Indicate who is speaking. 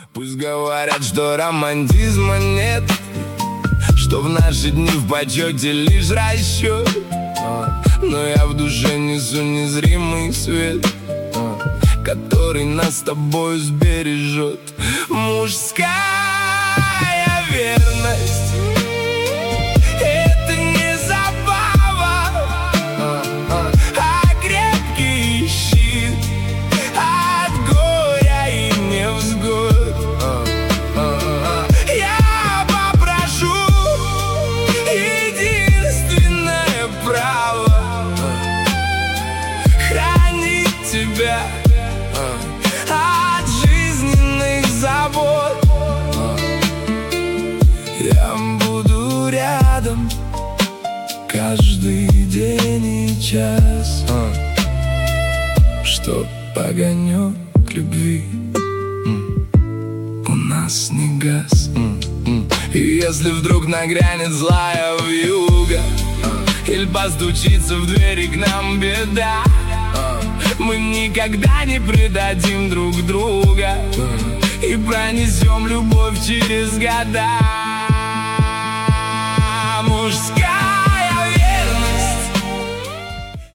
Speaker 1: Пусть говорят, что романтизма нет, что в наши дни в почете лишь расчет, но я в душе несу незримый свет, который нас с тобой сбережет. Мужская верность — это не забава, а крепкий щит от горя и невзгод. Я попрошу единственное право хранить тебя от жизненных забот. Я буду рядом каждый день и час, чтоб огонек любви у нас не гас. И если вдруг нагрянет злая вьюга или постучится в двери к нам беда, мы никогда не предадим друг друга и пронесем любовь через года.